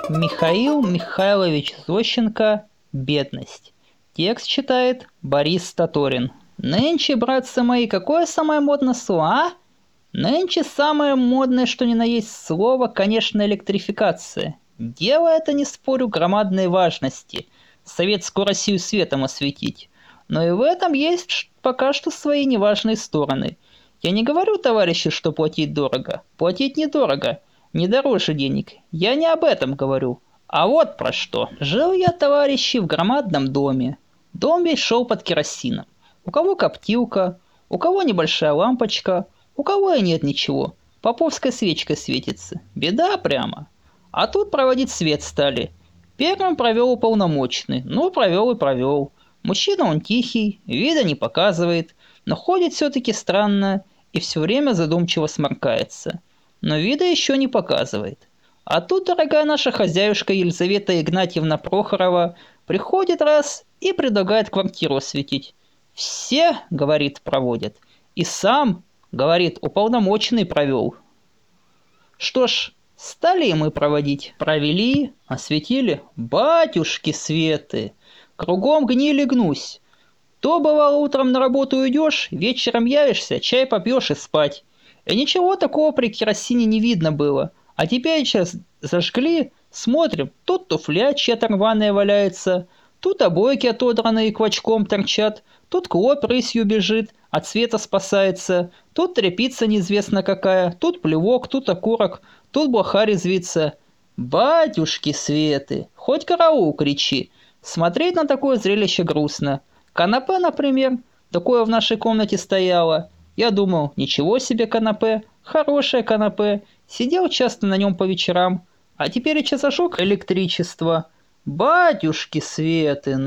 Михаил Михайлович Зощенко «Бедность». Текст читает Борис Таторин. Нынче, братцы мои, какое самое модное слово, а? Нынче самое модное, что ни на есть слово, конечно, электрификация. Дело это, не спорю, громадной важности. Советскую Россию светом осветить. Но и в этом есть пока что свои неважные стороны. Я не говорю, товарищи, что платить дорого. Платить недорого. Не дороже денег. Я не об этом говорю. А вот про что. Жил я, товарищи, в громадном доме. Дом весь шел под керосином. У кого коптилка, у кого небольшая лампочка, у кого и нет ничего. Поповской свечкой светится. Беда прямо. А тут проводить свет стали. Первым провел уполномоченный. Ну, провел и провел. Мужчина он тихий, вида не показывает, но ходит все-таки странно и все время задумчиво сморкается. Но вида еще не показывает. А тут дорогая наша хозяюшка Елизавета Игнатьевна Прохорова приходит раз и предлагает квартиру осветить. Все, говорит, проводят. И сам, говорит, уполномоченный провел. Что ж, стали и мы проводить. Провели, осветили. Батюшки светы! Кругом гниль и гнусь. То, бывало, утром на работу уйдешь, вечером явишься, чай попьешь и спать. И ничего такого при керосине не видно было. А теперь сейчас зажгли, смотрим, тут туфля чья-то рваная валяется, тут обойки отодранные квачком торчат, тут клоп рысью бежит, от света спасается, тут тряпица неизвестно какая, тут плевок, тут окурок, тут блоха резвится. Батюшки светы, хоть караул кричи. Смотреть на такое зрелище грустно. Канапе, например, такое в нашей комнате стояло. Я думал, ничего себе канапе, хорошее канапе. Сидел часто на нем по вечерам. А теперь и зажег электричество. Батюшки светы,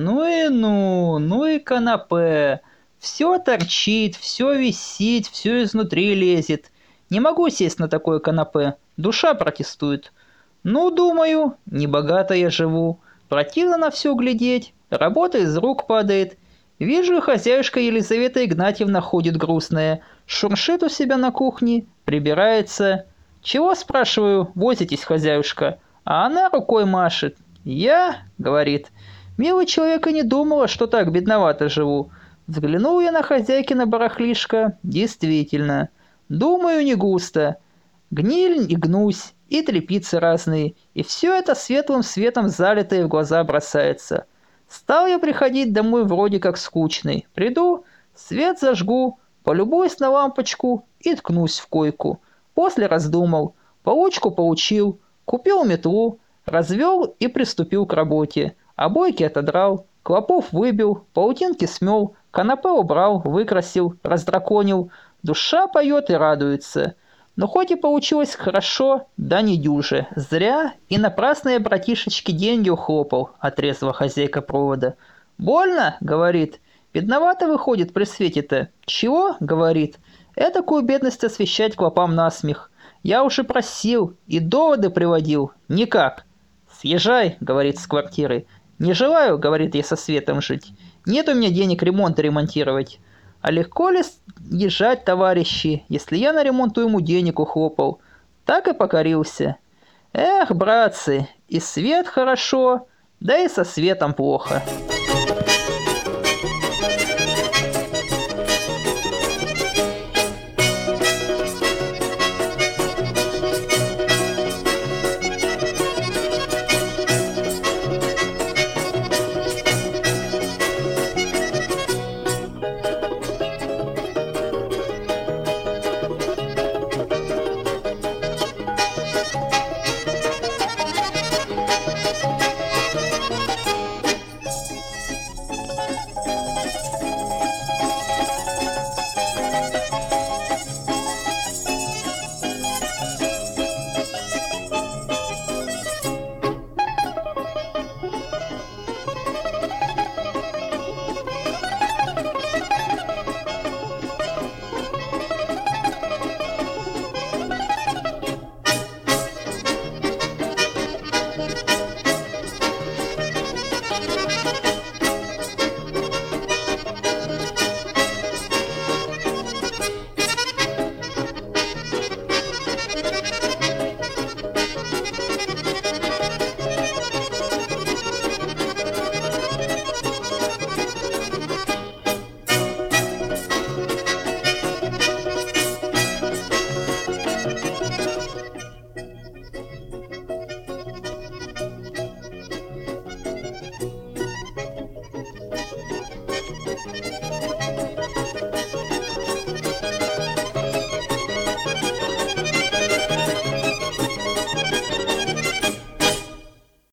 ну и канапе. Все торчит, все висит, все изнутри лезет. Не могу сесть на такое канапе. Душа протестует. Ну, думаю, небогато я живу. Противно на все глядеть. Работа из рук падает. Вижу, хозяюшка Елизавета Игнатьевна ходит грустная, шуршит у себя на кухне, прибирается. «Чего, спрашиваю, возитесь, хозяюшка?» А она рукой машет. «Я, — говорит, — милый человек, и не думала, что так бедновато живу». Взглянул я на хозяйкино барахлишко. Действительно. Думаю, не густо. Гниль и гнусь, и тряпицы разные, и все это светлым светом залитое в глаза бросается. Стал я приходить домой вроде как скучный. Приду, свет зажгу, полюбуюсь на лампочку и ткнусь в койку. После раздумал, получку получил, купил метлу, развел и приступил к работе. Обойки отодрал, клопов выбил, паутинки смел, канапе убрал, выкрасил, раздраконил. Душа поет и радуется. Но хоть и получилось хорошо, да не дюже. Зря и напрасно я братишечке деньги ухлопал, отрезала хозяйка провода. «Больно?» — говорит. «Бедновато выходит при свете-то». «Чего?» — говорит. «Этакую бедность освещать клопам насмех. Я уж и просил, и доводы приводил. Никак». «Съезжай», — говорит, — «с квартиры». «Не желаю», — говорит, — «я со светом жить. Нет у меня денег ремонт ремонтировать». А легко ли езжать, товарищи, если я на ремонт ему денег ухлопал? Так и покорился. Эх, братцы, и свет хорошо, да и со светом плохо.